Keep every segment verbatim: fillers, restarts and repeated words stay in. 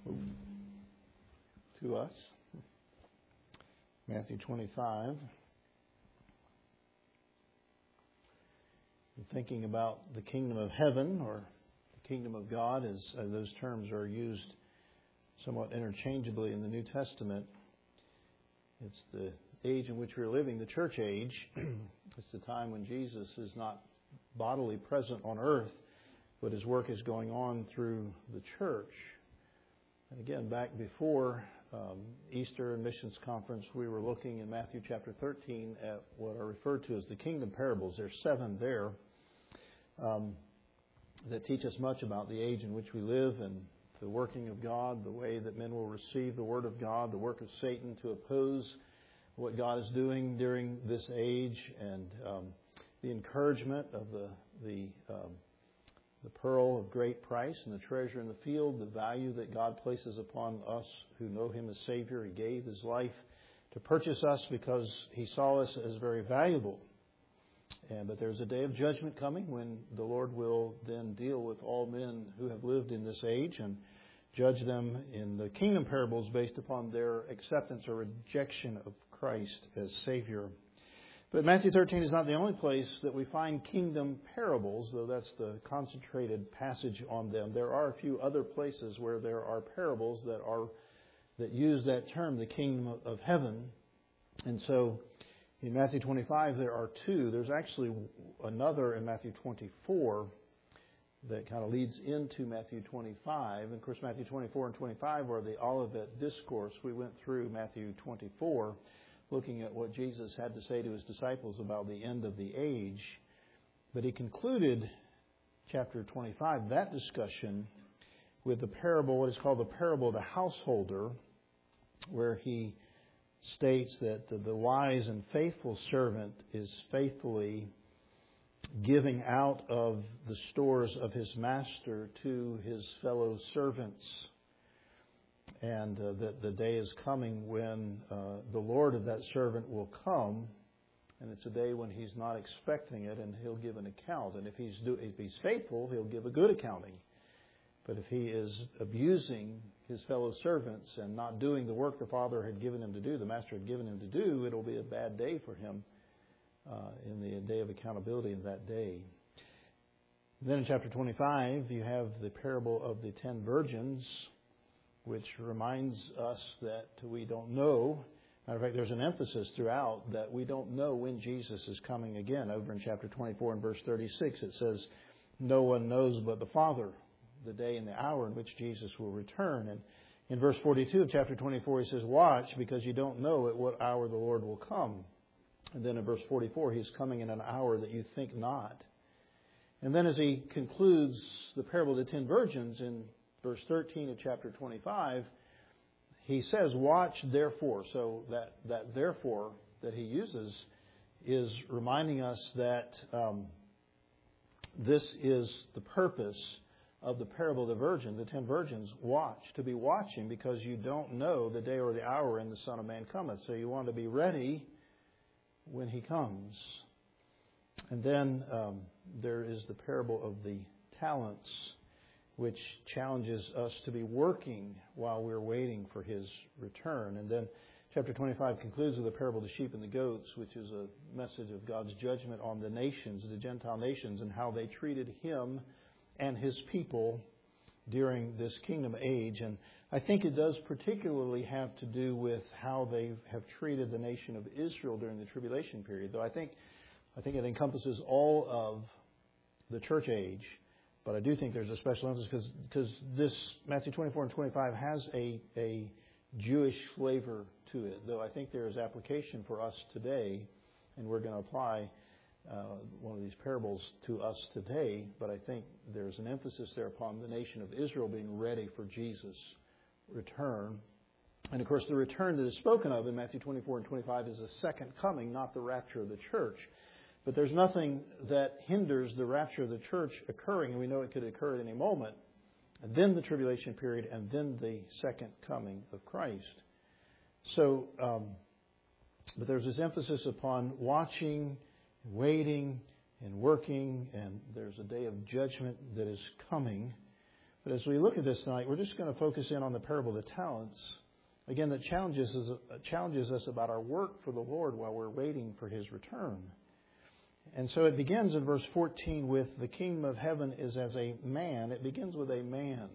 to us. Matthew twenty-five. We're thinking about the kingdom of heaven or the kingdom of God, as, as those terms are used somewhat interchangeably in the New Testament. It's the age in which we're living, the church age. It's the time when Jesus is not bodily present on earth, but His work is going on through the church. And again, back before um, Easter and Missions Conference, we were looking in Matthew chapter thirteen at what are referred to as the kingdom parables. There's seven there um, that teach us much about the age in which we live and the working of God, the way that men will receive the Word of God, the work of Satan to oppose what God is doing during this age, and um, the encouragement of the the um, the pearl of great price and the treasure in the field, the value that God places upon us who know Him as Savior. He gave His life to purchase us because He saw us as very valuable. And but there's a day of judgment coming when the Lord will then deal with all men who have lived in this age and judge them in the kingdom parables based upon their acceptance or rejection of Christ as Savior. But Matthew thirteen is not the only place that we find kingdom parables, though that's the concentrated passage on them. There are a few other places where there are parables that are that use that term, the kingdom of heaven. And so in Matthew twenty-five there are two. There's actually another in Matthew twenty-four that kind of leads into Matthew twenty-five. And of course, Matthew twenty-four and twenty-five are the Olivet Discourse. We went through Matthew twenty-four, looking at what Jesus had to say to His disciples about the end of the age. But He concluded chapter twenty-five, that discussion, with the parable, what is called the parable of the householder, where He states that the wise and faithful servant is faithfully giving out of the stores of his master to his fellow servants. And uh, that the day is coming when uh, the Lord of that servant will come, and it's a day when he's not expecting it, and he'll give an account. And if he's do, if he's faithful, he'll give a good accounting. But if he is abusing his fellow servants and not doing the work the Father had given him to do, the Master had given him to do, it'll be a bad day for him uh, in the day of accountability in that day. Then in chapter twenty-five, you have the parable of the ten virgins, which reminds us that we don't know. Matter of fact, there's an emphasis throughout that we don't know when Jesus is coming again. Over in chapter twenty-four and verse thirty-six, it says, "No one knows but the Father the day and the hour in which Jesus will return." And in verse forty-two of chapter twenty-four, he says, "Watch, because you don't know at what hour the Lord will come." And then in verse forty-four, He's coming in an hour that you think not. And then as he concludes the parable of the ten virgins in verse thirteen of chapter twenty-five, he says, "Watch therefore." So that, that therefore that he uses is reminding us that um, this is the purpose of the parable of the virgin, the ten virgins. Watch, to be watching, because you don't know the day or the hour when the Son of Man cometh. So you want to be ready when He comes. And then um, there is the parable of the talents, which challenges us to be working while we're waiting for His return. And then chapter twenty-five concludes with the parable of the sheep and the goats, which is a message of God's judgment on the nations, the Gentile nations, and how they treated Him and His people during this kingdom age. And I think it does particularly have to do with how they have treated the nation of Israel during the tribulation period. Though I think I think it encompasses all of the church age. But I do think there's a special emphasis because because this Matthew twenty-four and twenty-five has a, a Jewish flavor to it. Though I think there is application for us today, and we're going to apply uh, one of these parables to us today. But I think there's an emphasis there upon the nation of Israel being ready for Jesus' return. And of course, the return that is spoken of in Matthew twenty-four and twenty-five is the second coming, not the rapture of the church. But there's nothing that hinders the rapture of the church occurring, and we know it could occur at any moment, and then the tribulation period, and then the second coming of Christ. So, um, but there's this emphasis upon watching, waiting, and working, and there's a day of judgment that is coming. But as we look at this tonight, we're just going to focus in on the parable of the talents. Again, that challenges us, challenges us about our work for the Lord while we're waiting for His return. And so it begins in verse fourteen with, the kingdom of heaven is as a man. It begins with a man.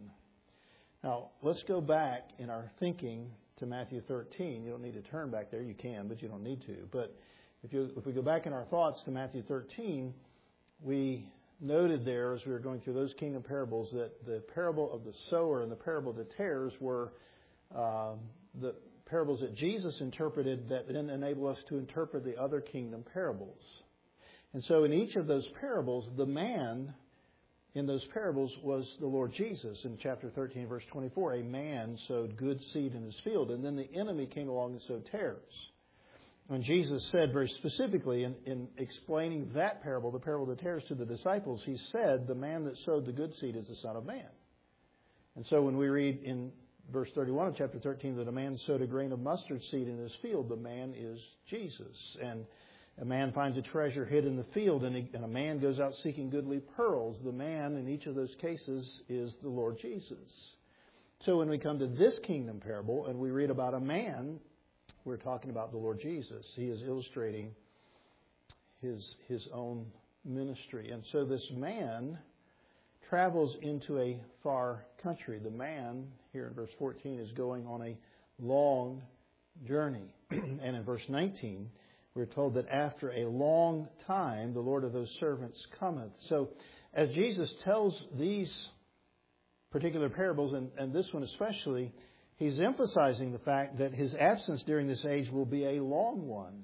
Now, let's go back in our thinking to Matthew thirteen. You don't need to turn back there. You can, but you don't need to. But if, you, if we go back in our thoughts to Matthew thirteen, we noted there as we were going through those kingdom parables that the parable of the sower and the parable of the tares were uh, the parables that Jesus interpreted that then enable us to interpret the other kingdom parables. And so in each of those parables, the man in those parables was the Lord Jesus. In chapter thirteen, verse twenty-four, a man sowed good seed in his field, and then the enemy came along and sowed tares. And Jesus said very specifically in, in explaining that parable, the parable of the tares to the disciples, He said, the man that sowed the good seed is the Son of Man. And so when we read in verse thirty-one of chapter thirteen that a man sowed a grain of mustard seed in his field, the man is Jesus. And a man finds a treasure hid in the field, and, he, and a man goes out seeking goodly pearls. The man in each of those cases is the Lord Jesus. So when we come to this kingdom parable and we read about a man, we're talking about the Lord Jesus. He is illustrating his, his own ministry. And so this man travels into a far country. The man, here in verse fourteen, is going on a long journey. And in verse nineteen, we're told that after a long time, the Lord of those servants cometh. So as Jesus tells these particular parables, and, and this one especially, He's emphasizing the fact that His absence during this age will be a long one,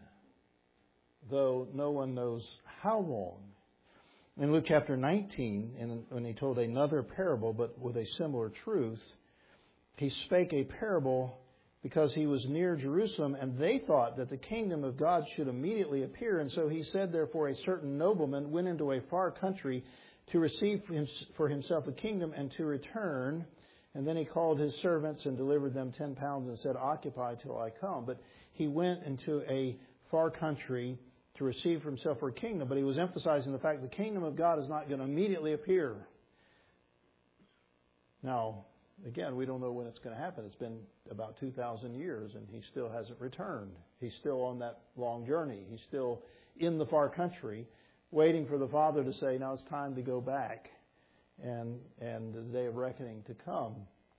though no one knows how long. In Luke chapter nineteen, and when He told another parable, but with a similar truth, He spake a parable because He was near Jerusalem, and they thought that the kingdom of God should immediately appear. And so He said, therefore, a certain nobleman went into a far country to receive for himself a kingdom and to return. And then he called his servants and delivered them ten pounds and said, occupy till I come. But he went into a far country to receive for himself a kingdom. But he was emphasizing the fact the kingdom of God is not going to immediately appear. Now, again, we don't know when it's going to happen. It's been about two thousand years and He still hasn't returned. He's still on that long journey. He's still in the far country waiting for the Father to say, now it's time to go back and, and the day of reckoning to come.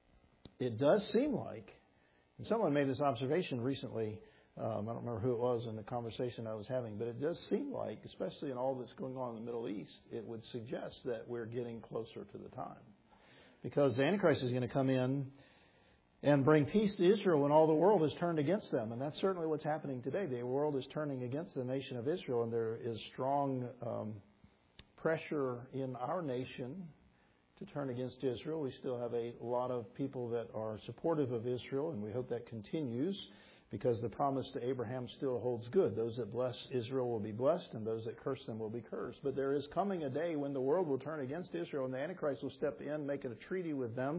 It does seem like, and someone made this observation recently, um, I don't remember who it was in the conversation I was having, but it does seem like, especially in all that's going on in the Middle East, it would suggest that we're getting closer to the time. Because the Antichrist is going to come in and bring peace to Israel when all the world is turned against them. And that's certainly what's happening today. The world is turning against the nation of Israel, and there is strong um, pressure in our nation to turn against Israel. We still have a lot of people that are supportive of Israel, and we hope that continues because the promise to Abraham still holds good. Those that bless Israel will be blessed, and those that curse them will be cursed. But there is coming a day when the world will turn against Israel, and the Antichrist will step in, make it a treaty with them,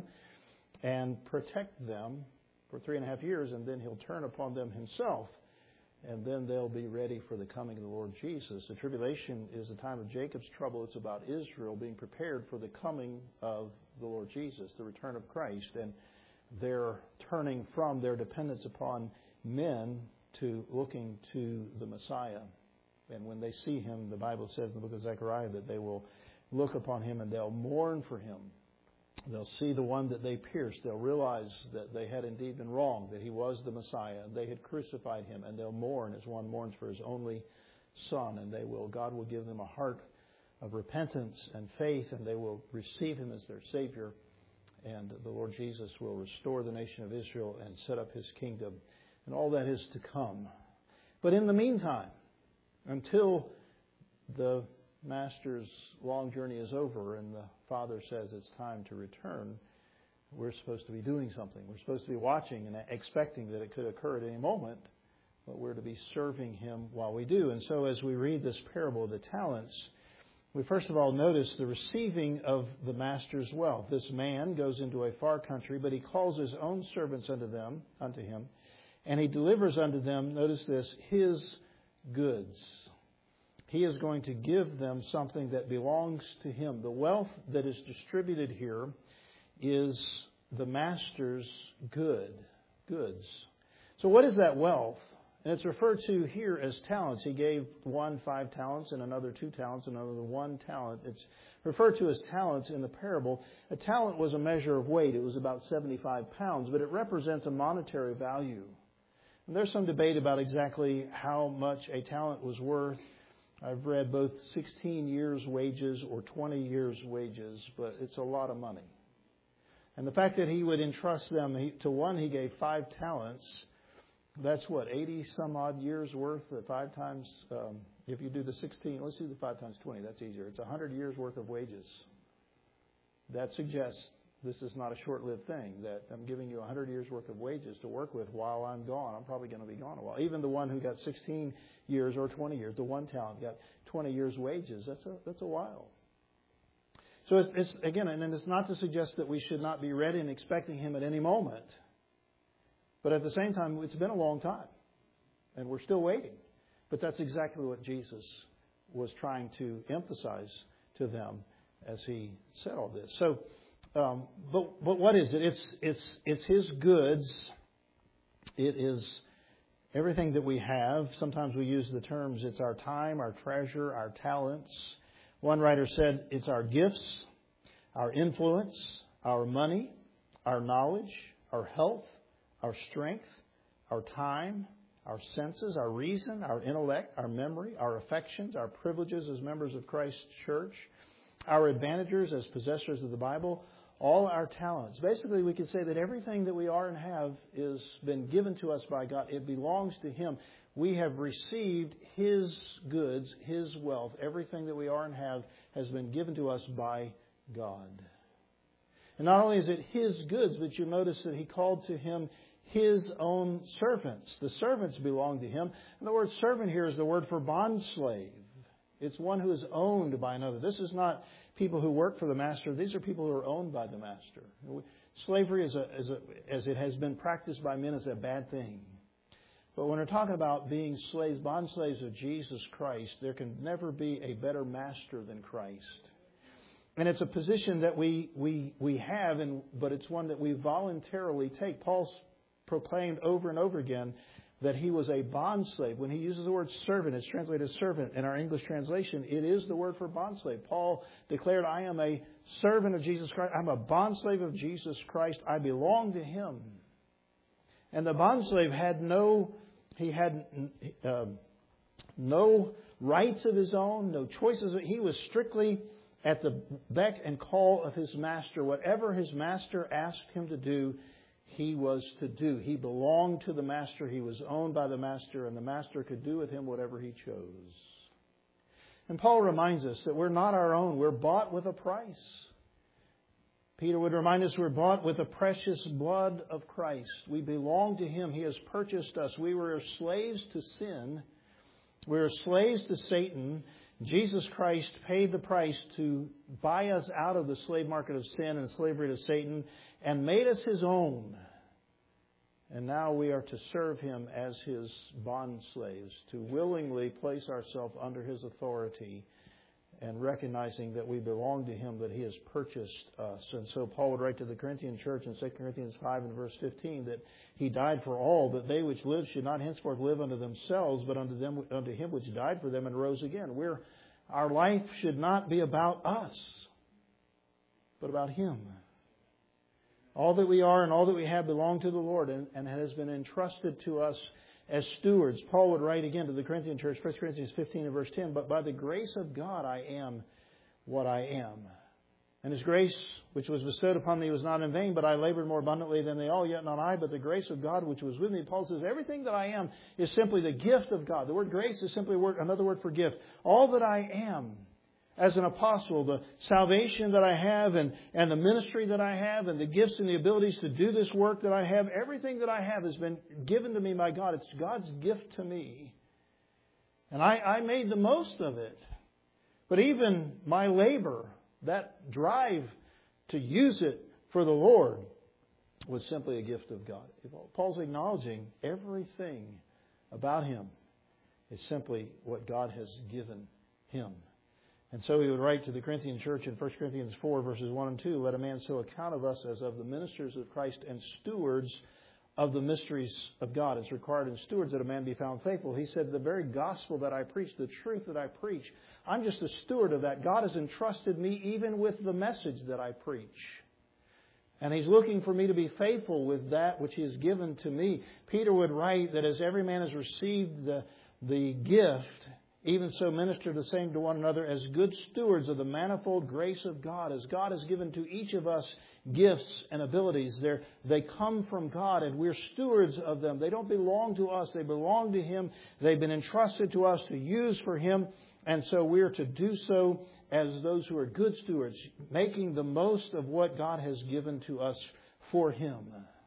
and protect them for three and a half years, and then He'll turn upon them Himself, and then they'll be ready for the coming of the Lord Jesus. The tribulation is the time of Jacob's trouble. It's about Israel being prepared for the coming of the Lord Jesus, the return of Christ, and their turning from their dependence upon men to looking to the Messiah. And when they see Him, the Bible says in the book of Zechariah that they will look upon Him and they'll mourn for Him. They'll see the one that they pierced. They'll realize that they had indeed been wrong, that He was the Messiah. They had crucified Him, and they'll mourn as one mourns for his only Son. And they will, God will give them a heart of repentance and faith, and they will receive Him as their Savior. And the Lord Jesus will restore the nation of Israel and set up His kingdom. And all that is to come. But in the meantime, until the Master's long journey is over and the Father says it's time to return, we're supposed to be doing something. We're supposed to be watching and expecting that it could occur at any moment, but we're to be serving Him while we do. And so as we read this parable of the talents, we first of all notice the receiving of the Master's wealth. This man goes into a far country, but he calls his own servants unto them, unto him, and he delivers unto them, notice this, his goods. He is going to give them something that belongs to him. The wealth that is distributed here is the master's good, goods. So what is that wealth? And it's referred to here as talents. He gave one five talents and another two talents and another one talent. It's referred to as talents in the parable. A talent was a measure of weight. It was about seventy-five pounds, but it represents a monetary value. And there's some debate about exactly how much a talent was worth. I've read both sixteen years' wages or twenty years' wages, but it's a lot of money. And the fact that he would entrust them, he, to one he gave five talents. That's what, eighty some odd years worth at five times, um, if you do the sixteen, let's do the five times twenty, that's easier. It's one hundred years worth of wages. That suggests this is not a short-lived thing, that I'm giving you one hundred years worth of wages to work with while I'm gone. I'm probably going to be gone a while. Even the one who got sixteen years or twenty years, the one talent got twenty years wages. That's a, that's a while. So it's, it's again, and it's not to suggest that we should not be ready and expecting him at any moment. But at the same time, it's been a long time, and we're still waiting. But that's exactly what Jesus was trying to emphasize to them as he said all this. So, um, but but what is it? It's it's it's his goods. It is everything that we have. Sometimes we use the terms, it's our time, our treasure, our talents. One writer said it's our gifts, our influence, our money, our knowledge, our health, our strength, our time, our senses, our reason, our intellect, our memory, our affections, our privileges as members of Christ's church, our advantages as possessors of the Bible, all our talents. Basically, we could say that everything that we are and have is been given to us by God. It belongs to Him. We have received His goods, His wealth. Everything that we are and have has been given to us by God. And not only is it His goods, but you notice that He called to Him His own servants. The servants belong to Him. And the word servant here is the word for bondslave. It's one who is owned by another. This is not people who work for the master. These are people who are owned by the master. Slavery, is a, is a, as it has been practiced by men, is a bad thing. But when we're talking about being slaves, bondslaves of Jesus Christ, there can never be a better master than Christ. And it's a position that we we we have, and but it's one that we voluntarily take. Paul's proclaimed over and over again that he was a bondslave. When he uses the word servant, it's translated servant in our English translation. It is the word for bondslave. Paul declared, I am a servant of Jesus Christ. I'm a bondslave of Jesus Christ. I belong to Him. And the bondslave had no, he had uh, no rights of his own, no choices. He was strictly at the beck and call of his master. Whatever his master asked him to do, he was to do. He belonged to the master. He was owned by the master, and the master could do with him whatever he chose. And Paul reminds us that we're not our own. We're bought with a price. Peter would remind us we're bought with the precious blood of Christ. We belong to Him. He has purchased us. We were slaves to sin. We were slaves to Satan. Jesus Christ paid the price to buy us out of the slave market of sin and slavery to Satan and made us His own. And now we are to serve Him as His bond slaves, to willingly place ourselves under His authority and recognizing that we belong to Him, that He has purchased us. And so Paul would write to the Corinthian church in Second Corinthians five and verse fifteen that He died for all, that they which live should not henceforth live unto themselves, but unto them, unto Him which died for them and rose again. We're, our life should not be about us, but about Him. All that we are and all that we have belong to the Lord and, and has been entrusted to us as stewards. Paul would write again to the Corinthian church, First Corinthians fifteen and verse ten, but by the grace of God I am what I am. And His grace which was bestowed upon me was not in vain, but I labored more abundantly than they all, yet not I, but the grace of God which was with me. Paul says everything that I am is simply the gift of God. The word grace is simply a word, another word for gift. All that I am as an apostle, the salvation that I have and, and the ministry that I have and the gifts and the abilities to do this work that I have, everything that I have has been given to me by God. It's God's gift to me. And I, I made the most of it. But even my labor, that drive to use it for the Lord, was simply a gift of God. Paul's acknowledging everything about him is simply what God has given him. And so he would write to the Corinthian church in First Corinthians four, verses one and two, let a man so account of us as of the ministers of Christ and stewards of the mysteries of God. It's required in stewards that a man be found faithful. He said, the very gospel that I preach, the truth that I preach, I'm just a steward of that. God has entrusted me even with the message that I preach. And He's looking for me to be faithful with that which He has given to me. Peter would write that as every man has received the, the gift, even so minister the same to one another as good stewards of the manifold grace of God. As God has given to each of us gifts and abilities, They're, they come from God and we're stewards of them. They don't belong to us. They belong to Him. They've been entrusted to us to use for Him. And so we're to do so as those who are good stewards, making the most of what God has given to us for Him.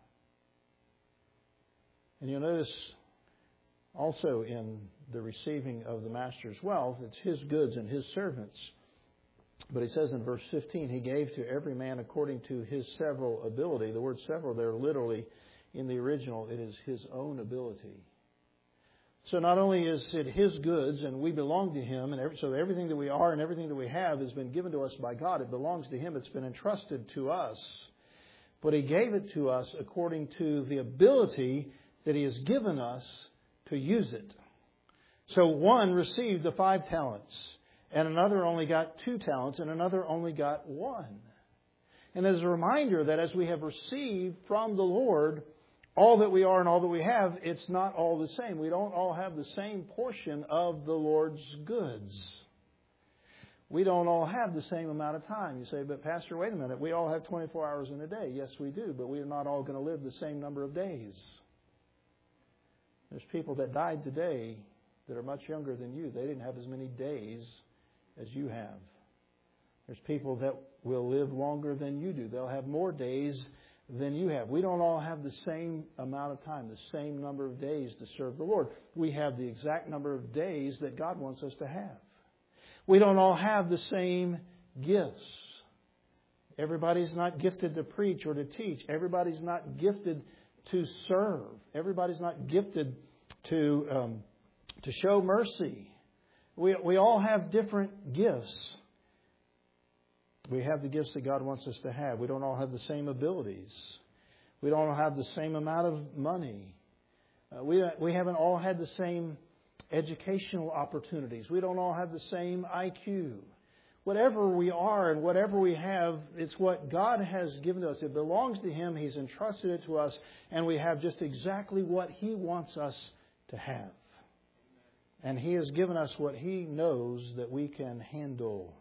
And you'll notice also in the receiving of the master's wealth, it's his goods and his servants. But he says in verse fifteen, He gave to every man according to his several ability. The word several there literally in the original, it is his own ability. So not only is it His goods and we belong to Him, and every, so everything that we are and everything that we have has been given to us by God. It belongs to Him. It's been entrusted to us. But He gave it to us according to the ability that He has given us to use it. So one received the five talents, and another only got two talents, and another only got one. And as a reminder that as we have received from the Lord all that we are and all that we have, it's not all the same. We don't all have the same portion of the Lord's goods. We don't all have the same amount of time. You say, but Pastor, wait a minute. We all have twenty-four hours in a day. Yes, we do, but we are not all going to live the same number of days. There's people that died today that are much younger than you. They didn't have as many days as you have. There's people that will live longer than you do. They'll have more days than you have. We don't all have the same amount of time, the same number of days to serve the Lord. We have the exact number of days that God wants us to have. We don't all have the same gifts. Everybody's not gifted to preach or to teach. Everybody's not gifted to serve. Everybody's not gifted to um, to show mercy. We we all have different gifts. We have the gifts that God wants us to have. We don't all have the same abilities. We don't all have the same amount of money. Uh, we we haven't all had the same educational opportunities. We don't all have the same I Q. Whatever we are and whatever we have, it's what God has given to us. It belongs to Him. He's entrusted it to us. And we have just exactly what He wants us to have. And He has given us what He knows that we can handle.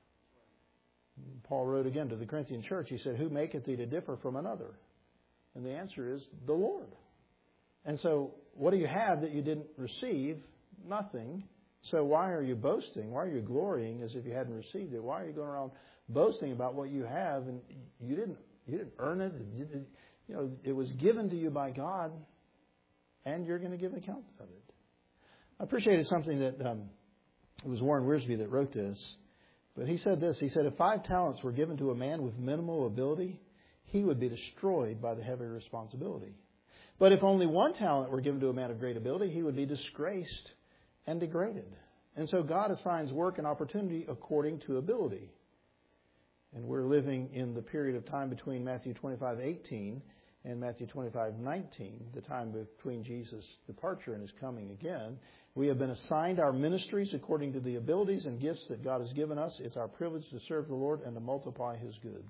Paul wrote again to the Corinthian church. He said, who maketh thee to differ from another? And the answer is the Lord. And so what do you have that you didn't receive? Nothing. So why are you boasting? Why are you glorying as if you hadn't received it? Why are you going around boasting about what you have and you didn't you didn't earn it? You, didn't, you know, it was given to you by God, and you're going to give account of it. I appreciated something that um, it was Warren Wiersbe that wrote this, but he said this. He said, if five talents were given to a man with minimal ability, he would be destroyed by the heavy responsibility. But if only one talent were given to a man of great ability, he would be disgraced and degraded. And so God assigns work and opportunity according to ability. And we're living in the period of time between Matthew twenty-five eighteen and Matthew twenty-five nineteen, the time between Jesus' departure and His coming again. We have been assigned our ministries according to the abilities and gifts that God has given us. It's our privilege to serve the Lord and to multiply His goods.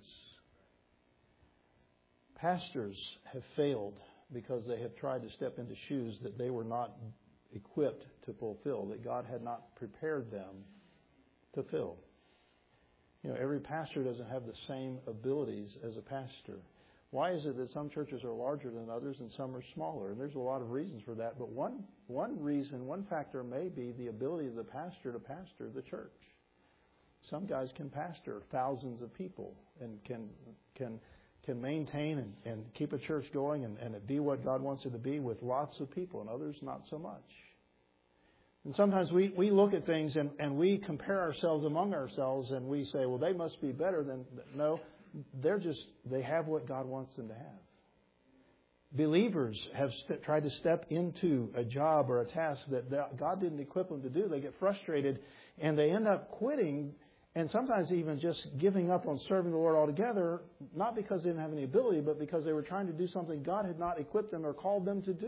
Pastors have failed because they have tried to step into shoes that they were not equipped to fulfill, that God had not prepared them to fill. You know, every pastor doesn't have the same abilities as a pastor. Why is it that some churches are larger than others and some are smaller? And there's a lot of reasons for that. But one one reason, one factor may be the ability of the pastor to pastor the church. Some guys can pastor thousands of people and can can can maintain and, and keep a church going and, and it be what God wants it to be with lots of people, and others not so much. And sometimes we, we look at things and, and we compare ourselves among ourselves and we say, well, they must be better than... No, they're just, they have what God wants them to have. Believers have st- tried to step into a job or a task that God didn't equip them to do. They get frustrated and they end up quitting And sometimes even just giving up on serving the Lord altogether, not because they didn't have any ability, but because they were trying to do something God had not equipped them or called them to do.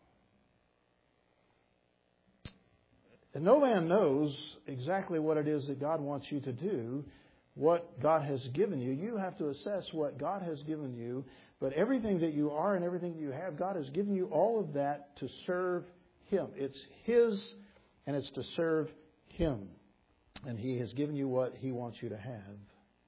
And no man knows exactly what it is that God wants you to do, what God has given you. You have to assess what God has given you. But everything that you are and everything that you have, God has given you all of that to serve Him. It's His, and it's to serve Him. And He has given you what He wants you to have.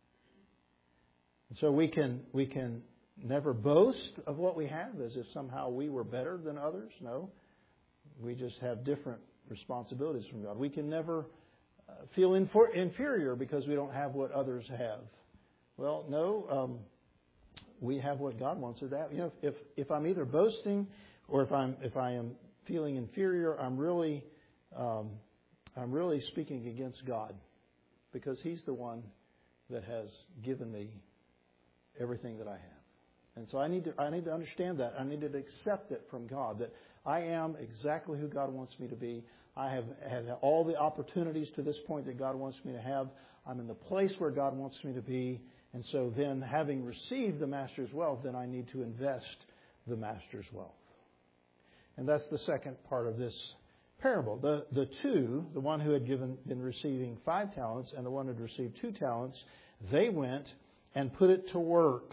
And so we can we can never boast of what we have as if somehow we were better than others. No. We just have different responsibilities from God. We can never uh, feel infor- inferior because we don't have what others have. Well, no. Um, we have what God wants us to have. You know, if if I'm either boasting or if I'm if I am feeling inferior, I'm really um, I'm really speaking against God, because He's the one that has given me everything that I have. And so I need to I need to understand that. I need to accept it from God, that I am exactly who God wants me to be. I have had all the opportunities to this point that God wants me to have. I'm in the place where God wants me to be. And so then, having received the Master's wealth, then I need to invest the Master's wealth. And that's the second part of this parable. The the two, the one who had given been receiving five talents and the one who had received two talents, they went and put it to work.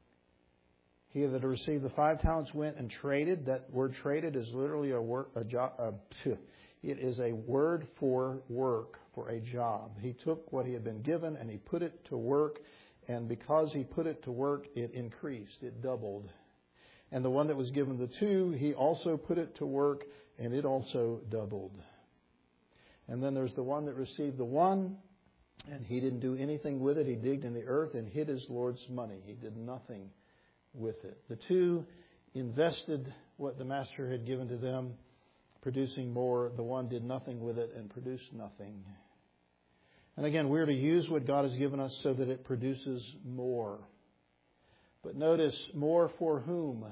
He that had received the five talents went and traded. That word traded is literally a work, a job. A, it is a word for work, for a job. He took what he had been given and he put it to work. And because he put it to work, it increased. It doubled. And the one that was given the two, he also put it to work, and it also doubled. And then there's the one that received the one, and he didn't do anything with it. He digged in the earth and hid his Lord's money. He did nothing with it. The two invested what the master had given to them, producing more. The one did nothing with it and produced nothing. And again, we're to use what God has given us so that it produces more. But notice, more for whom?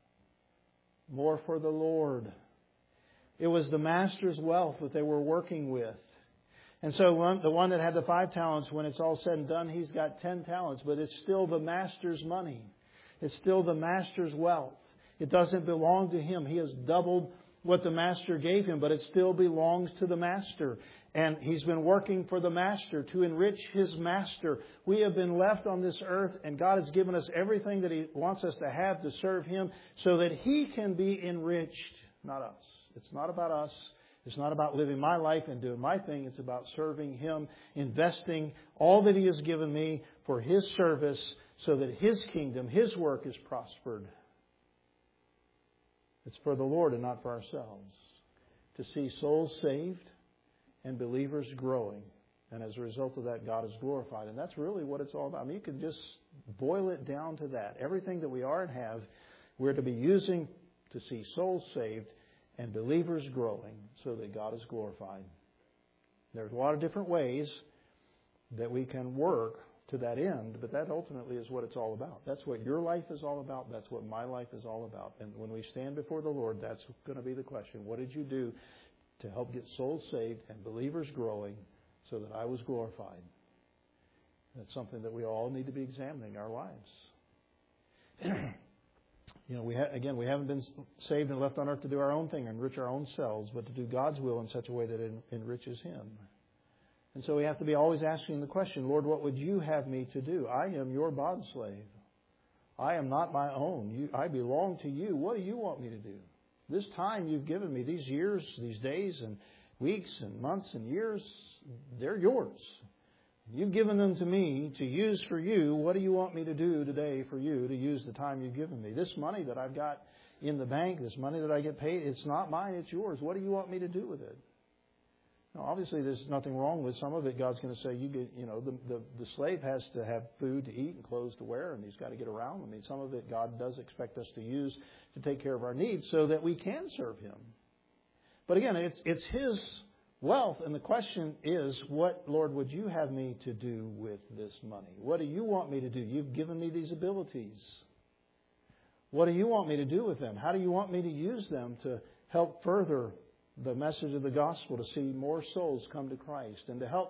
More for the Lord. It was the master's wealth that they were working with. And so one, the one that had the five talents, when it's all said and done, he's got ten talents. But it's still the master's money. It's still the master's wealth. It doesn't belong to him. He has doubled what the master gave him, but it still belongs to the master. And he's been working for the master to enrich his master. We have been left on this earth, and God has given us everything that He wants us to have to serve Him so that He can be enriched, not us. It's not about us. It's not about living my life and doing my thing. It's about serving Him, investing all that He has given me for His service so that His kingdom, His work is prospered. It's for the Lord and not for ourselves. To see souls saved and believers growing. And as a result of that, God is glorified. And that's really what it's all about. I mean, you can just boil it down to that. Everything that we are and have, we're to be using to see souls saved and believers growing so that God is glorified. There's a lot of different ways that we can work to that end, but that ultimately is what it's all about. That's what your life is all about. That's what my life is all about. And when we stand before the Lord, that's going to be the question. What did you do to help get souls saved and believers growing so that I was glorified? That's something that we all need to be examining our lives. You know, we ha- again, we haven't been saved and left on earth to do our own thing, enrich our own selves, but to do God's will in such a way that it enriches Him. And so we have to be always asking the question, Lord, what would you have me to do? I am your bondslave. I am not my own. You, I belong to you. What do you want me to do? This time you've given me, these years, these days and weeks and months and years, they're yours. You've given them to me to use for you. What do you want me to do today for you to use the time you've given me? This money that I've got in the bank, this money that I get paid, it's not mine, it's yours. What do you want me to do with it? Now, obviously, there's nothing wrong with some of it. God's going to say, you get, you know, the, the, the slave has to have food to eat and clothes to wear, and he's got to get around. I mean, some of it God does expect us to use to take care of our needs so that we can serve Him. But again, it's it's His wealth, and the question is, what, Lord, would you have me to do with this money? What do you want me to do? You've given me these abilities. What do you want me to do with them? How do you want me to use them to help further the message of the gospel, to see more souls come to Christ, and to help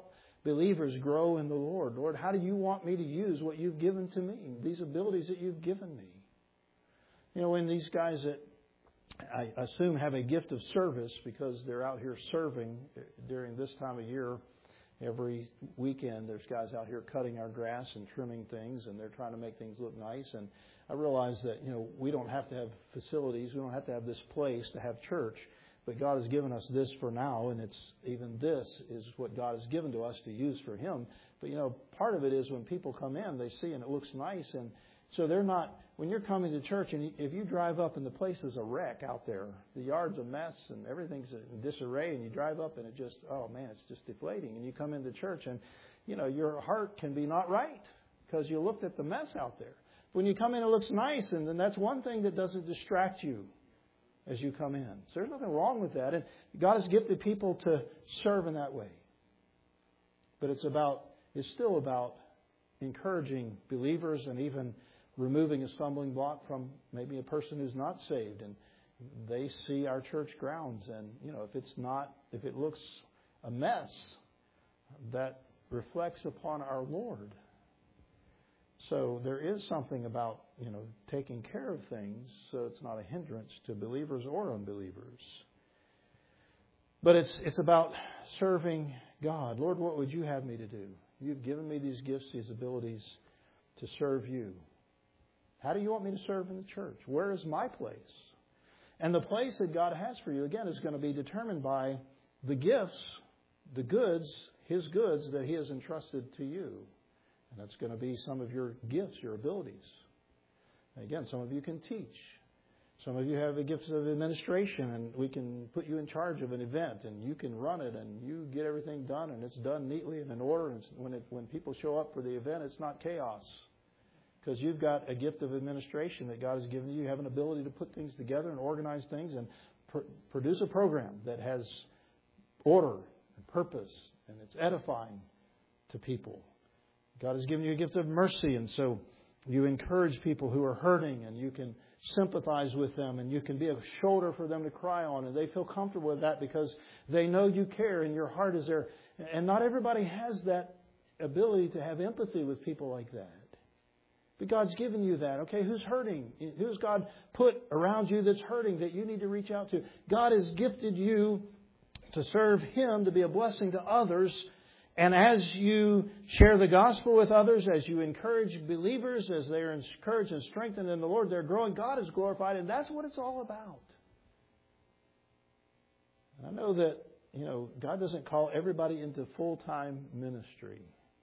believers grow in the Lord. Lord, how do you want me to use what you've given to me, these abilities that you've given me? You know, when these guys that I assume have a gift of service because they're out here serving during this time of year, every weekend there's guys out here cutting our grass and trimming things, and they're trying to make things look nice. And I realize that, you know, we don't have to have facilities, we don't have to have this place to have church, but God has given us this for now, and it's even this is what God has given to us to use for Him. But, you know, part of it is when people come in, they see and it looks nice, and so they're not, when you're coming to church and if you drive up and the place is a wreck out there, the yard's a mess and everything's in disarray, and you drive up and it just, oh man, it's just deflating. And you come into church and, you know, your heart can be not right because you looked at the mess out there. When you come in, it looks nice, and then that's one thing that doesn't distract you as you come in. So there's nothing wrong with that. And God has gifted people to serve in that way. But it's about, it's still about encouraging believers and even removing a stumbling block from maybe a person who's not saved, and they see our church grounds, and you know, if it's not, if it looks a mess, that reflects upon our Lord. So there is something about, you know, taking care of things so it's not a hindrance to believers or unbelievers. But it's it's about serving God. Lord, what would you have me to do? You've given me these gifts, these abilities to serve you. How do you want me to serve in the church? Where is my place? And the place that God has for you, again, is going to be determined by the gifts, the goods, His goods that He has entrusted to you. And that's going to be some of your gifts, your abilities. Again, some of you can teach. Some of you have the gifts of administration, and we can put you in charge of an event, and you can run it, and you get everything done, and it's done neatly and in order. And when it, when people show up for the event, it's not chaos. Because you've got a gift of administration that God has given you. You have an ability to put things together and organize things and pr- produce a program that has order and purpose, and it's edifying to people. God has given you a gift of mercy, and so you encourage people who are hurting, and you can sympathize with them, and you can be a shoulder for them to cry on, and they feel comfortable with that because they know you care and your heart is there. And not everybody has that ability to have empathy with people like that. But God's given you that. Okay, who's hurting? Who's God put around you that's hurting that you need to reach out to? God has gifted you to serve Him, to be a blessing to others. And as you share the gospel with others, as you encourage believers, as they are encouraged and strengthened in the Lord, they're growing. God is glorified, and that's what it's all about. And I know that, you know, God doesn't call everybody into full-time ministry.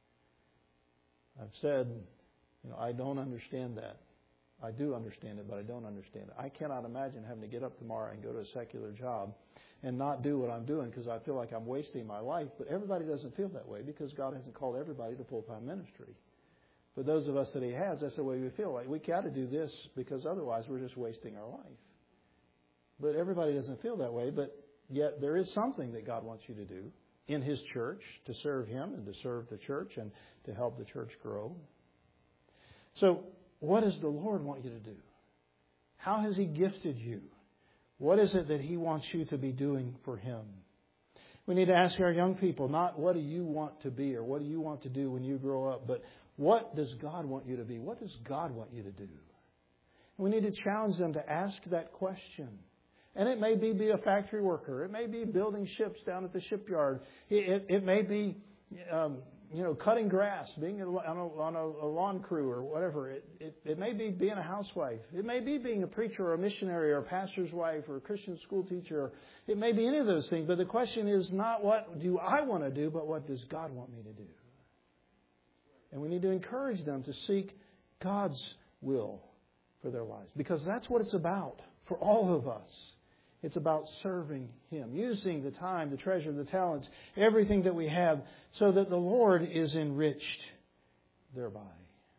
I've said, you know, I don't understand that. I do understand it, but I don't understand it. I cannot imagine having to get up tomorrow and go to a secular job and not do what I'm doing because I feel like I'm wasting my life. But everybody doesn't feel that way because God hasn't called everybody to full-time ministry. For those of us that He has, that's the way we feel. Like we got to do this because otherwise we're just wasting our life. But everybody doesn't feel that way. But yet there is something that God wants you to do in His church to serve Him and to serve the church and to help the church grow. So what does the Lord want you to do? How has He gifted you? What is it that He wants you to be doing for Him? We need to ask our young people, not what do you want to be or what do you want to do when you grow up, but what does God want you to be? What does God want you to do? And we need to challenge them to ask that question. And it may be be a factory worker. It may be building ships down at the shipyard. It, it, it may be... Um, You know, cutting grass, being on a, on a lawn crew or whatever. It, it, it may be being a housewife. It may be being a preacher or a missionary or a pastor's wife or a Christian school teacher. It may be any of those things. But the question is not what do I want to do, but what does God want me to do? And we need to encourage them to seek God's will for their lives. Because that's what it's about for all of us. It's about serving Him, using the time, the treasure, the talents, everything that we have so that the Lord is enriched thereby.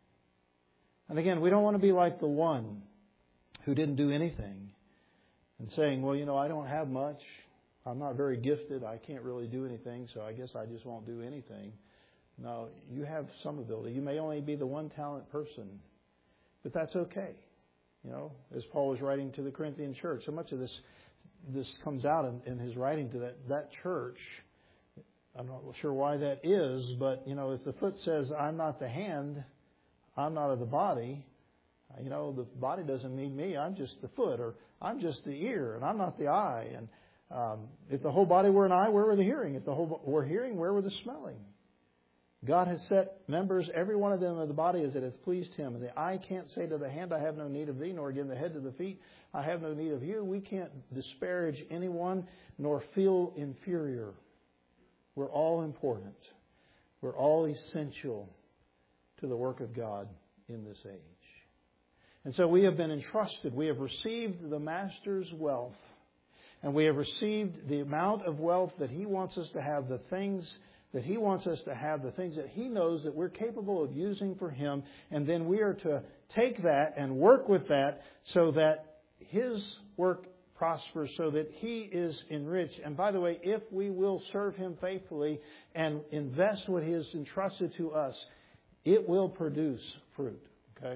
And again, we don't want to be like the one who didn't do anything and saying, well, you know, I don't have much. I'm not very gifted. I can't really do anything, so I guess I just won't do anything. No, you have some ability. You may only be the one talent person, but that's okay. You know, as Paul was writing to the Corinthian church, so much of this This comes out in, in his writing to that, that church. I'm not sure why that is, but, you know, if the foot says, I'm not the hand, I'm not of the body, you know, the body doesn't need me, I'm just the foot, or I'm just the ear, and I'm not the eye. And um, if the whole body were an eye, where were the hearing? If the whole were hearing, where were the smelling? God has set members, every one of them of the body as it has pleased Him. And the eye can't say to the hand, I have no need of thee, nor again the head to the feet, I have no need of you. We can't disparage anyone, nor feel inferior. We're all important. We're all essential to the work of God in this age. And so we have been entrusted. We have received the Master's wealth. And we have received the amount of wealth that He wants us to have, the things that He wants us to have, the things that He knows that we're capable of using for Him. And then we are to take that and work with that so that His work prospers, so that He is enriched. And by the way, if we will serve Him faithfully and invest what He has entrusted to us, it will produce fruit. Okay?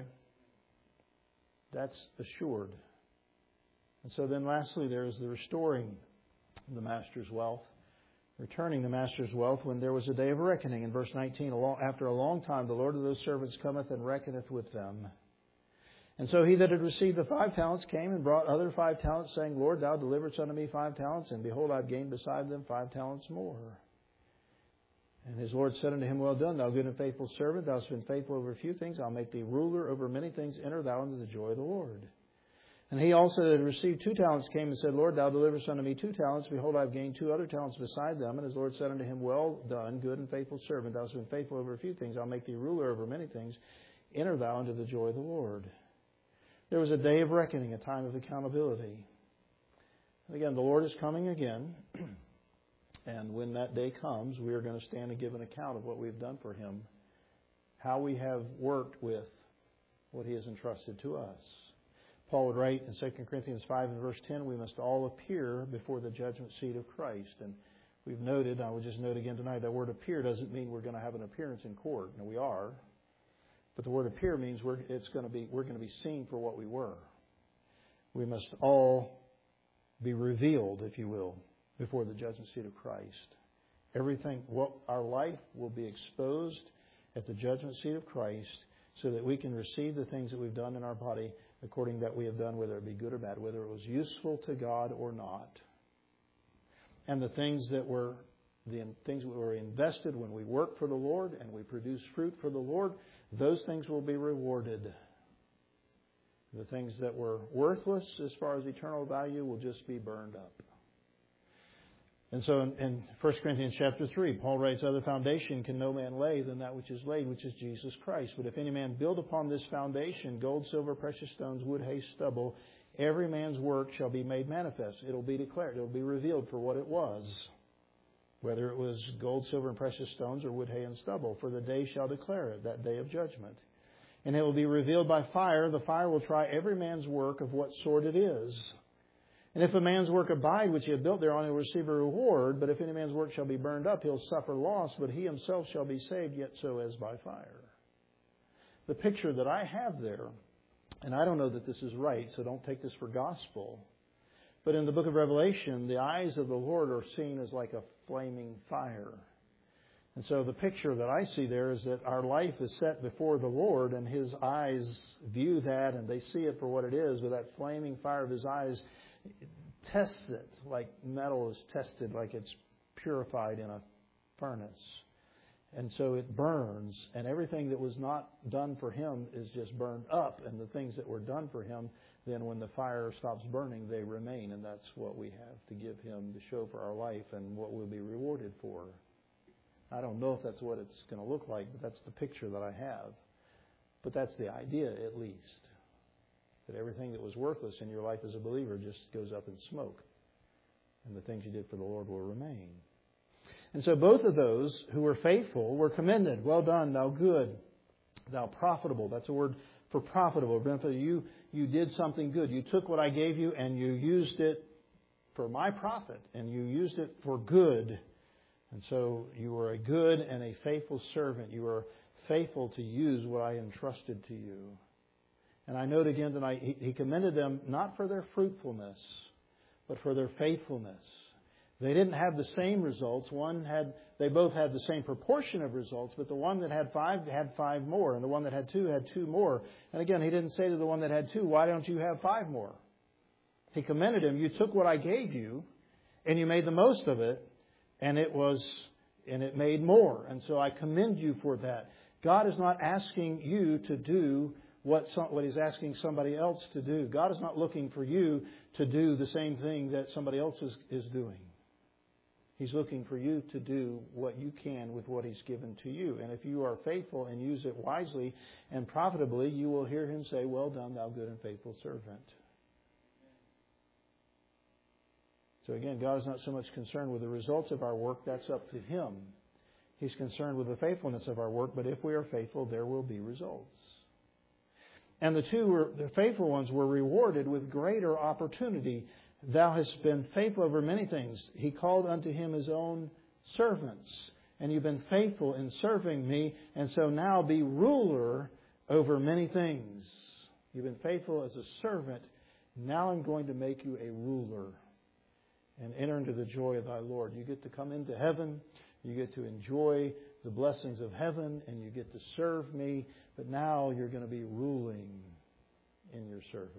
That's assured. And so then lastly, there is the restoring the Master's wealth. Returning the Master's wealth when there was a day of reckoning. In verse nineteen, after a long time, the Lord of those servants cometh and reckoneth with them. And so he that had received the five talents came and brought other five talents, saying, Lord, thou deliveredst unto me five talents, and behold, I have gained beside them five talents more. And his Lord said unto him, Well done, thou good and faithful servant. Thou hast been faithful over a few things. I'll make thee ruler over many things. Enter thou into the joy of the Lord. And he also that had received two talents came and said, Lord, thou deliverest unto me two talents. Behold, I have gained two other talents beside them. And his Lord said unto him, Well done, good and faithful servant. Thou hast been faithful over a few things. I'll make thee ruler over many things. Enter thou into the joy of the Lord. There was a day of reckoning, a time of accountability. And again, the Lord is coming again. And when that day comes, we are going to stand and give an account of what we've done for Him, how we have worked with what He has entrusted to us. Paul would write in Second Corinthians five and verse ten, we must all appear before the judgment seat of Christ. And we've noted, I will just note again tonight, that word appear doesn't mean we're going to have an appearance in court. No, we are. But the word appear means we're, it's going to be, we're going to be seen for what we were. We must all be revealed, if you will, before the judgment seat of Christ. Everything, what our life will be exposed at the judgment seat of Christ so that we can receive the things that we've done in our body according that we have done, whether it be good or bad, whether it was useful to God or not. And the things that were the things that were invested when we work for the Lord and we produce fruit for the Lord, those things will be rewarded. The things that were worthless as far as eternal value will just be burned up. And so in, in First Corinthians chapter three, Paul writes, Other foundation can no man lay than that which is laid, which is Jesus Christ. But if any man build upon this foundation, gold, silver, precious stones, wood, hay, stubble, every man's work shall be made manifest. It'll be declared. It'll be revealed for what it was. Whether it was gold, silver, and precious stones, or wood, hay, and stubble. For the day shall declare it, that day of judgment. And it will be revealed by fire. The fire will try every man's work of what sort it is. And if a man's work abide, which he hath built thereon, he will receive a reward. But if any man's work shall be burned up, he'll suffer loss. But he himself shall be saved, yet so as by fire. The picture that I have there, and I don't know that this is right, so don't take this for gospel. But in the book of Revelation, the eyes of the Lord are seen as like a flaming fire. And so the picture that I see there is that our life is set before the Lord, and His eyes view that, and they see it for what it is. With that flaming fire of His eyes, tests it like metal is tested, like it's purified in a furnace. And so it burns, and everything that was not done for Him is just burned up. And the things that were done for Him, then when the fire stops burning, they remain. And that's what we have to give Him to show for our life and what we'll be rewarded for. I don't know if that's what it's going to look like, but that's the picture that I have. But that's the idea, at least. That everything that was worthless in your life as a believer just goes up in smoke. And the things you did for the Lord will remain. And so both of those who were faithful were commended. Well done, thou good, thou profitable. That's a word for profitable. You, you did something good. You took what I gave you and you used it for my profit. And you used it for good. And so you were a good and a faithful servant. You were faithful to use what I entrusted to you. And I note again tonight, he, he commended them not for their fruitfulness, but for their faithfulness. They didn't have the same results. One had, they both had the same proportion of results, but the one that had five had five more, and the one that had two had two more. And again, he didn't say to the one that had two, why don't you have five more? He commended him. You took what I gave you, and you made the most of it, and it was, and it made more. And so I commend you for that. God is not asking you to do what some, what He's asking somebody else to do. God is not looking for you to do the same thing that somebody else is, is doing. He's looking for you to do what you can with what He's given to you. And if you are faithful and use it wisely and profitably, you will hear Him say, well done, thou good and faithful servant. So again, God is not so much concerned with the results of our work. That's up to Him. He's concerned with the faithfulness of our work. But if we are faithful, there will be results. And the two were, the faithful ones were rewarded with greater opportunity. Thou hast been faithful over many things. He called unto him his own servants. And you've been faithful in serving me. And so now be ruler over many things. You've been faithful as a servant. Now I'm going to make you a ruler. And enter into the joy of thy Lord. You get to come into heaven. You get to enjoy the blessings of heaven. And you get to serve me. But now you're going to be ruling in your service.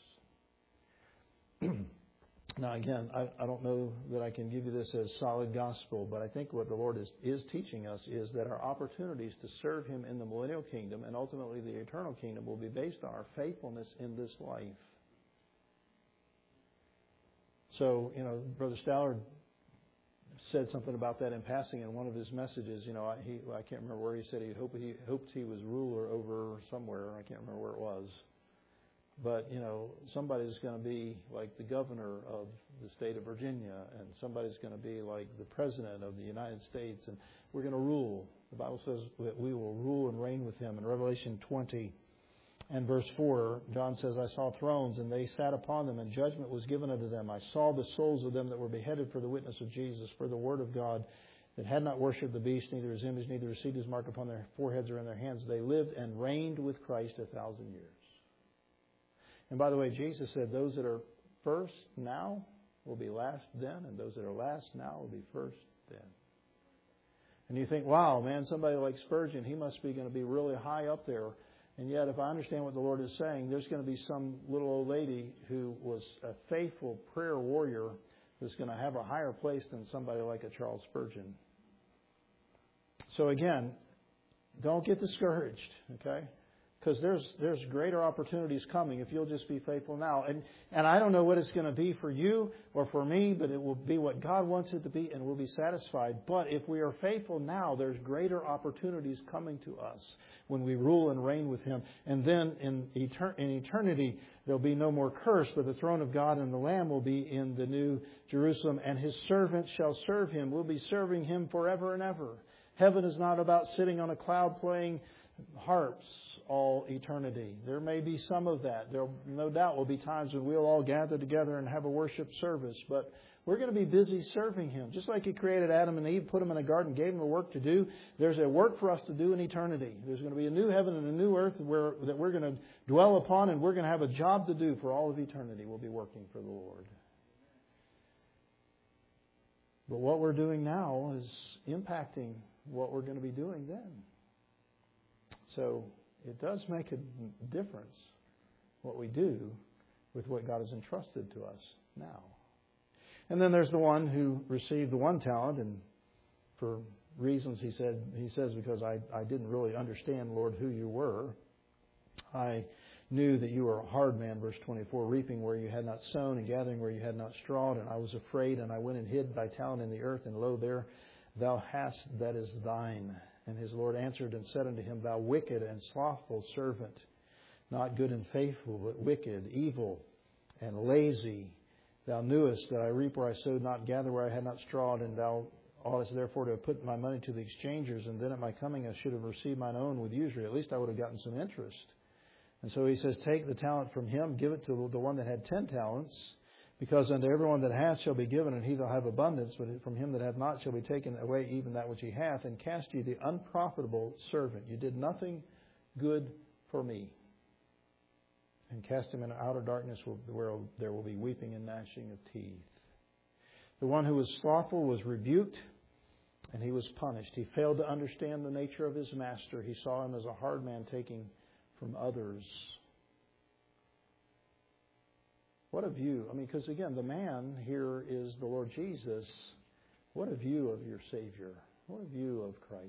Now again, I, I don't know that I can give you this as solid gospel, but I think what the Lord is, is teaching us is that our opportunities to serve Him in the millennial kingdom and ultimately the eternal kingdom will be based on our faithfulness in this life. So, you know, Brother Stallard said something about that in passing in one of his messages. You know, I, he, I can't remember where he said he hoped he hoped he was ruler over somewhere. I can't remember where it was. But, you know, somebody's going to be like the governor of the state of Virginia, and somebody's going to be like the president of the United States, and we're going to rule. The Bible says that we will rule and reign with Him. In Revelation twenty and verse four, John says, I saw thrones, and they sat upon them, and judgment was given unto them. I saw the souls of them that were beheaded for the witness of Jesus, for the word of God, that had not worshipped the beast, neither his image, neither received his mark upon their foreheads or in their hands. They lived and reigned with Christ a thousand years. And by the way, Jesus said, those that are first now will be last then, and those that are last now will be first then. And you think, wow, man, somebody like Spurgeon, he must be going to be really high up there. And yet, if I understand what the Lord is saying, there's going to be some little old lady who was a faithful prayer warrior that's going to have a higher place than somebody like a Charles Spurgeon. So again, don't get discouraged, okay? Because there's there's greater opportunities coming if you'll just be faithful now. And and I don't know what it's going to be for you or for me, but it will be what God wants it to be, and we'll be satisfied. But if we are faithful now, there's greater opportunities coming to us when we rule and reign with Him. And then in, etern- in eternity, there'll be no more curse, but the throne of God and the Lamb will be in the new Jerusalem, and His servants shall serve Him. We'll be serving Him forever and ever. Heaven is not about sitting on a cloud playing harps all eternity. There may be some of that. There no doubt will be times when we'll all gather together and have a worship service. But we're going to be busy serving Him. Just like He created Adam and Eve, put them in a garden, gave them a work to do. There's a work for us to do in eternity. There's going to be a new heaven and a new earth where, that we're going to dwell upon, and we're going to have a job to do for all of eternity. We'll be working for the Lord. But what we're doing now is impacting what we're going to be doing then. So it does make a difference what we do with what God has entrusted to us now. And then there's the one who received the one talent, and for reasons he said he says because I, I didn't really understand, Lord, who you were. I knew that you were a hard man, verse twenty-four, reaping where you had not sown and gathering where you had not strawed. And I was afraid, and I went and hid thy talent in the earth, and lo, there thou hast that is thine. And his Lord answered and said unto him, thou wicked and slothful servant, not good and faithful, but wicked, evil, and lazy. Thou knewest that I reap where I sowed not, gather where I had not strawed, and thou oughtest therefore to have put my money to the exchangers, and then at my coming I should have received mine own with usury. At least I would have gotten some interest. And so he says, take the talent from him, give it to the one that had ten talents, because unto everyone that hath shall be given, and he shall have abundance, but from him that hath not shall be taken away even that which he hath. And cast ye the unprofitable servant. You did nothing good for me. And cast him into outer darkness where there will be weeping and gnashing of teeth. The one who was slothful was rebuked, and he was punished. He failed to understand the nature of his master. He saw him as a hard man taking from others. What a view. I mean, because again, the man here is the Lord Jesus. What a view of your Savior. What a view of Christ.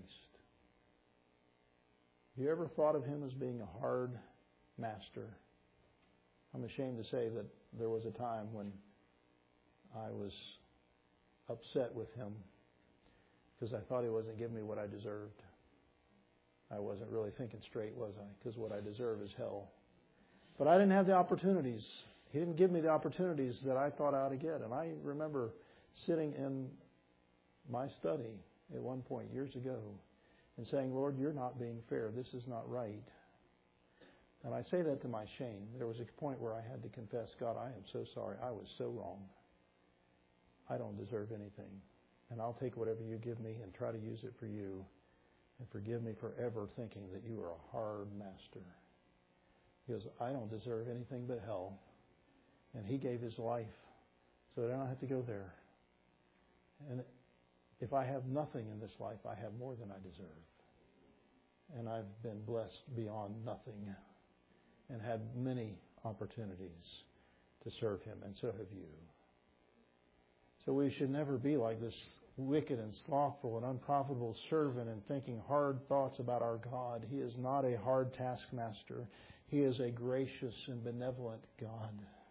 Have you ever thought of him as being a hard master? I'm ashamed to say that there was a time when I was upset with him because I thought he wasn't giving me what I deserved. I wasn't really thinking straight, was I? Because what I deserve is hell. But I didn't have the opportunities. He didn't give me the opportunities that I thought I ought to get. And I remember sitting in my study at one point years ago and saying, Lord, you're not being fair. This is not right. And I say that to my shame. There was a point where I had to confess, God, I am so sorry. I was so wrong. I don't deserve anything. And I'll take whatever you give me and try to use it for you. And forgive me for ever thinking that you are a hard master. Because I don't deserve anything but hell. And he gave his life so that I don't have to go there. And if I have nothing in this life, I have more than I deserve. And I've been blessed beyond nothing and had many opportunities to serve him, and so have you. So we should never be like this wicked and slothful and unprofitable servant and thinking hard thoughts about our God. He is not a hard taskmaster. He is a gracious and benevolent God.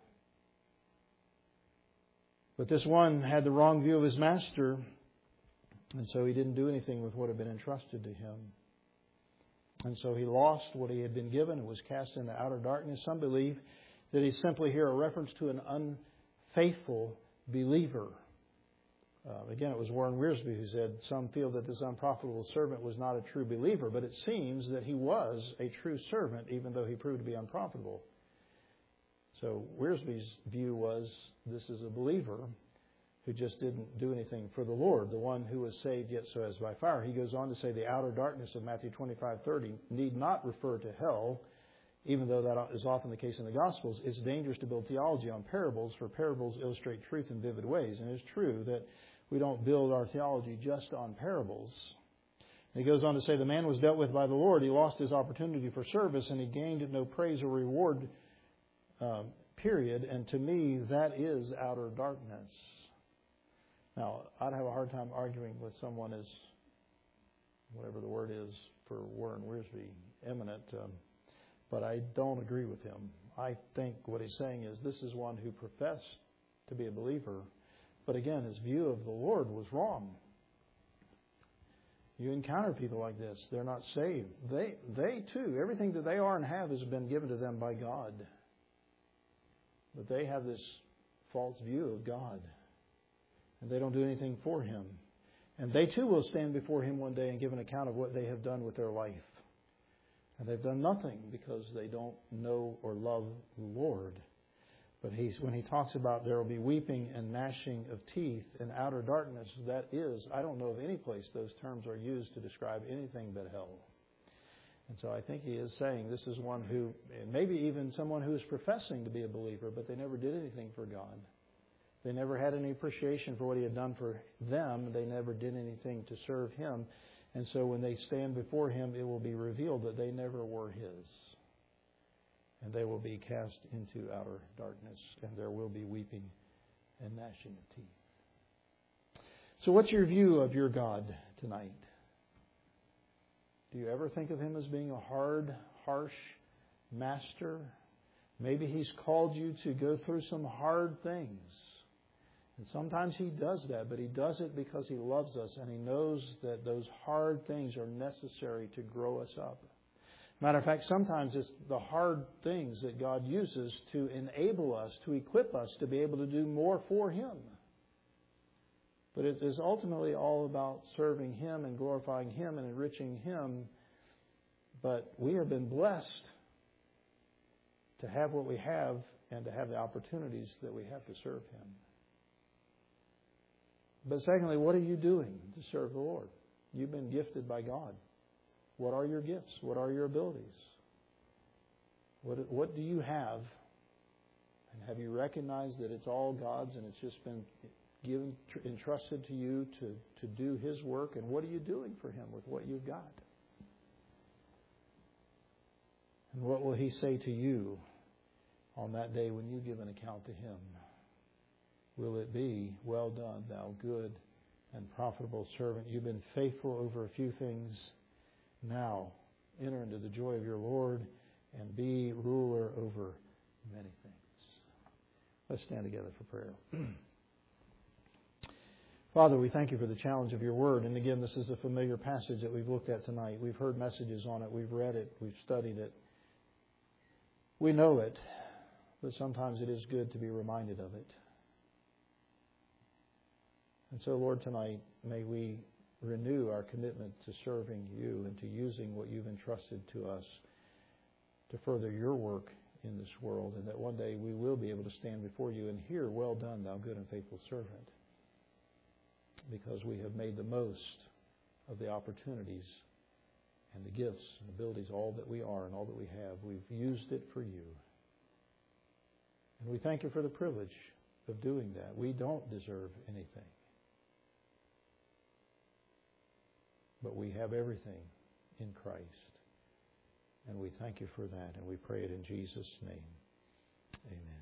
But this one had the wrong view of his master, and so he didn't do anything with what had been entrusted to him. And so he lost what he had been given and was cast into outer darkness. Some believe that he's simply here a reference to an unfaithful believer. Uh, again, it was Warren Wiersbe who said, some feel that this unprofitable servant was not a true believer, but it seems that he was a true servant, even though he proved to be unprofitable. So Wiersbe's view was, this is a believer who just didn't do anything for the Lord, the one who was saved yet so as by fire. He goes on to say the outer darkness of Matthew twenty-five thirty need not refer to hell, even though that is often the case in the Gospels. It's dangerous to build theology on parables, for parables illustrate truth in vivid ways. And it's true that we don't build our theology just on parables. And he goes on to say the man was dealt with by the Lord. He lost his opportunity for service, and he gained no praise or reward, uh, period. And to me, that is outer darkness. Now, I'd have a hard time arguing with someone as, whatever the word is for Warren Wiersbe, eminent, um, but I don't agree with him. I think what he's saying is this is one who professed to be a believer, but again, his view of the Lord was wrong. You encounter people like this. They're not saved. They, they too, everything that they are and have has been given to them by God. But they have this false view of God. And they don't do anything for him. And they too will stand before him one day and give an account of what they have done with their life. And they've done nothing because they don't know or love the Lord. But he's, when he talks about there will be weeping and gnashing of teeth and outer darkness, that is, I don't know of any place those terms are used to describe anything but hell. And so I think he is saying this is one who, maybe even someone who is professing to be a believer, but they never did anything for God. They never had any appreciation for what he had done for them. They never did anything to serve him. And so when they stand before him, it will be revealed that they never were his. And they will be cast into outer darkness, and there will be weeping and gnashing of teeth. So what's your view of your God tonight? Do you ever think of him as being a hard, harsh master? Maybe he's called you to go through some hard things. And sometimes he does that, but he does it because he loves us and he knows that those hard things are necessary to grow us up. Matter of fact, sometimes it's the hard things that God uses to enable us, to equip us to be able to do more for him. But it is ultimately all about serving him and glorifying him and enriching him. But we have been blessed to have what we have and to have the opportunities that we have to serve him. But secondly, what are you doing to serve the Lord? You've been gifted by God. What are your gifts? What are your abilities? What, what do you have? And have you recognized that it's all God's and it's just been given, tr- entrusted to you to, to do His work, and what are you doing for Him with what you've got? And what will He say to you on that day when you give an account to Him? Will it be, well done, thou good and profitable servant? You've been faithful over a few things. Now enter into the joy of your Lord and be ruler over many things. Let's stand together for prayer. Father, we thank you for the challenge of your word. And again, this is a familiar passage that we've looked at tonight. We've heard messages on it. We've read it. We've studied it. We know it, but sometimes it is good to be reminded of it. And so, Lord, tonight, may we renew our commitment to serving you and to using what you've entrusted to us to further your work in this world, and that one day we will be able to stand before you and hear, well done, thou good and faithful servant, because we have made the most of the opportunities and the gifts and abilities, all that we are and all that we have. We've used it for you. And we thank you for the privilege of doing that. We don't deserve anything, but we have everything in Christ. And we thank you for that, and we pray it in Jesus' name. Amen.